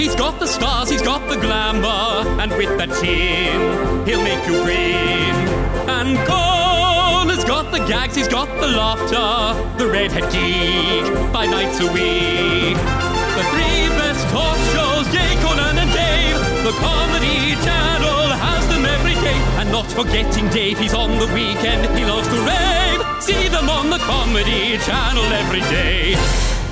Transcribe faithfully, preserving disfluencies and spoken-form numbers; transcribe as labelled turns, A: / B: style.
A: He's got the stars, he's got the glamour, and with that chin, he'll make you grin. And Cole has got the gags, he's got the laughter, the redhead geek, five nights a week. The three best talk shows, Jay, Conan and Dave. The Comedy Channel has them every day. And not forgetting Dave, he's on the weekend, he loves to rave. See them on the Comedy Channel every day.